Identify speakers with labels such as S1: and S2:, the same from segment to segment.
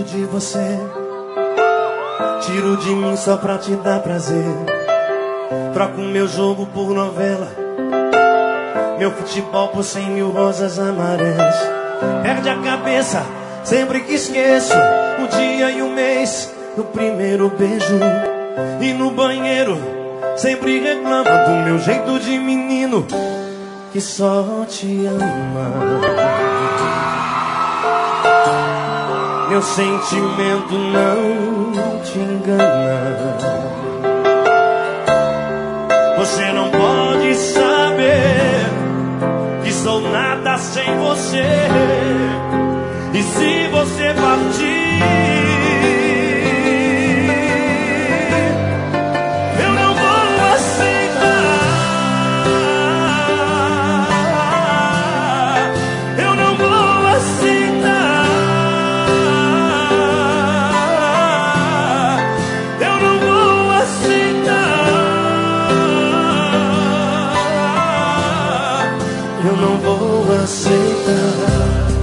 S1: de você, tiro de mim só pra te dar prazer. Troco meu jogo por novela, meu futebol por 100 mil rosas amarelas. Perde a cabeça sempre que esqueço o dia e o mês do primeiro beijo. E no banheiro sempre reclama do meu jeito de menino que só te ama. Meu sentimento não te engana. Você não pode saber que sou nada sem você. E se você partir, eu não vou aceitar. Eu não vou aceitar. Eu não vou aceitar. Eu não vou aceitar.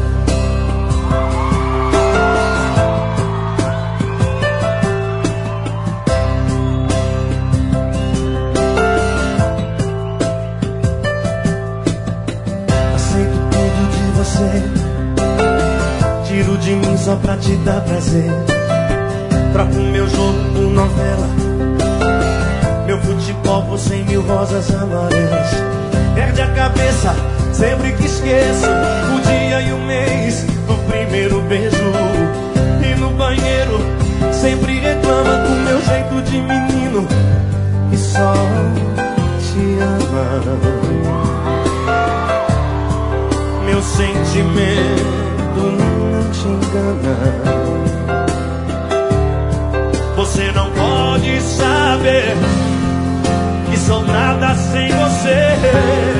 S1: Tiro de mim só pra te dar prazer. Troco meu jogo por novela, meu futebol por 100 mil rosas amarelas. Perde a cabeça sempre que esqueço o dia e o mês do primeiro beijo. E no banheiro sempre reclama do meu jeito de menino que só te ama. Meu sentimento não te engana. Você não pode saber que sou nada sem você.